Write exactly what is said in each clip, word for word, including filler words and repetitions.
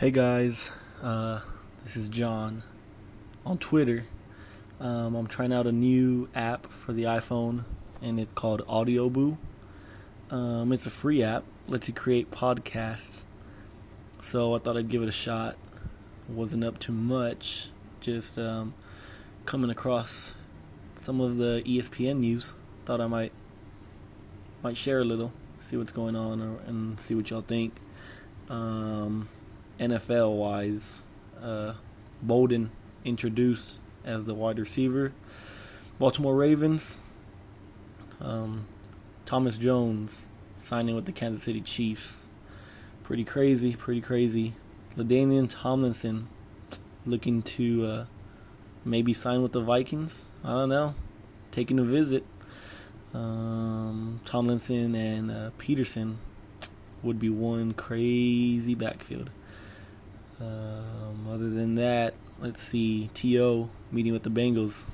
Hey guys, uh, this is John on Twitter. Um, I'm trying out a new app for the iPhone, and it's called Audioboo. Um, it's a free app, lets you create podcasts. So I thought I'd give it a shot. Wasn't up to much, just um, coming across some of the E S P N news. Thought I might might share a little, see what's going on, or, and see what y'all think. Um, N F L wise, uh, Bolden introduced as the wide receiver. Baltimore Ravens, um, Thomas Jones signing with the Kansas City Chiefs. Pretty crazy, pretty crazy. LaDainian Tomlinson looking to uh, maybe sign with the Vikings. I don't know. Taking a visit. Um, Tomlinson and uh, Peterson would be one crazy backfield. Um, other than that, let's see. T O meeting with the Bengals.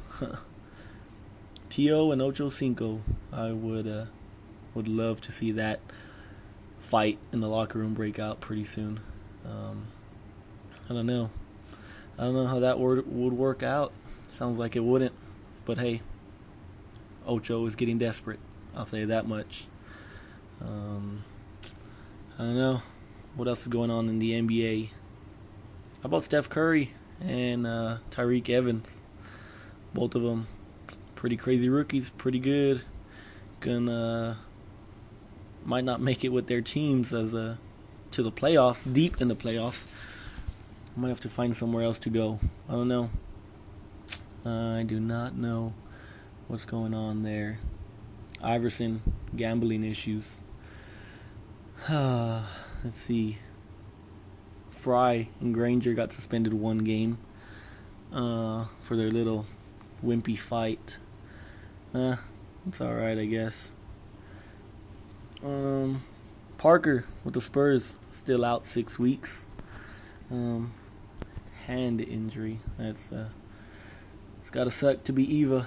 T O and Ocho Cinco. I would uh, would love to see that fight in the locker room break out pretty soon. Um, I don't know. I don't know how that would would work out. Sounds like it wouldn't. But hey, Ocho is getting desperate. I'll say that much. Um, I don't know. What else is going on in the N B A? How about Steph Curry and uh, Tyreke Evans? Both of them pretty crazy rookies, pretty good. Gonna might not make it with their teams as a to the playoffs, deep in the playoffs. Might have to find somewhere else to go. I don't know. Uh, I do not know what's going on there. Iverson gambling issues. Let's see. Fry and Granger got suspended one game uh, for their little wimpy fight. Uh, it's alright, I guess. Um, Parker with the Spurs still out six weeks. Um, hand injury. That's uh, it's gotta suck to be Eva.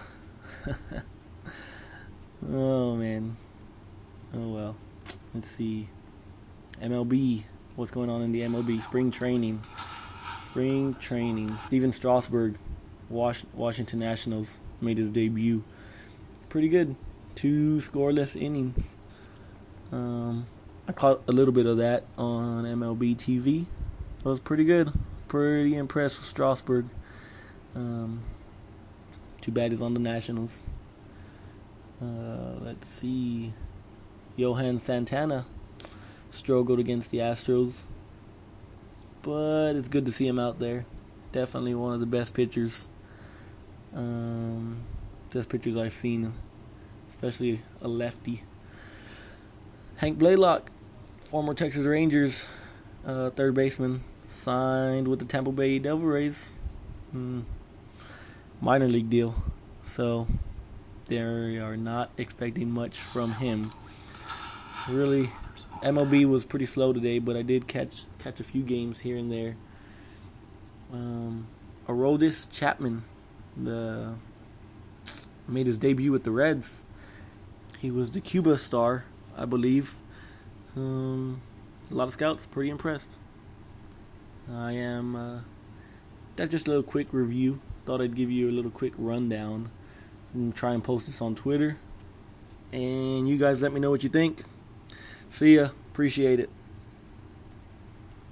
Oh man. Oh well. Let's see. M L B. What's going on in the M L B? Spring training. Spring training. Steven Strasburg, Was- Washington Nationals, made his debut. Pretty good. Two scoreless innings. Um, I caught a little bit of that on M L B T V. It was pretty good. Pretty impressed with Strasburg. Um, too bad he's on the Nationals. Uh, let's see. Johan Santana struggled against the Astros, but it's good to see him out there. Definitely one of the best pitchers. Um, best pitchers I've seen, especially a lefty. Hank Blaylock, former Texas Rangers uh, third baseman, signed with the Tampa Bay Devil Rays. Mm, minor league deal, so they are not expecting much from him. Really, M L B was pretty slow today, but I did catch catch a few games here and there. Um, Aroldis Chapman, the made his debut with the Reds. He was the Cuba star, I believe. Um, a lot of scouts pretty impressed. I am. Uh, that's just a little quick review. Thought I'd give you a little quick rundown and try and post this on Twitter. And you guys let me know what you think. See ya. Appreciate it.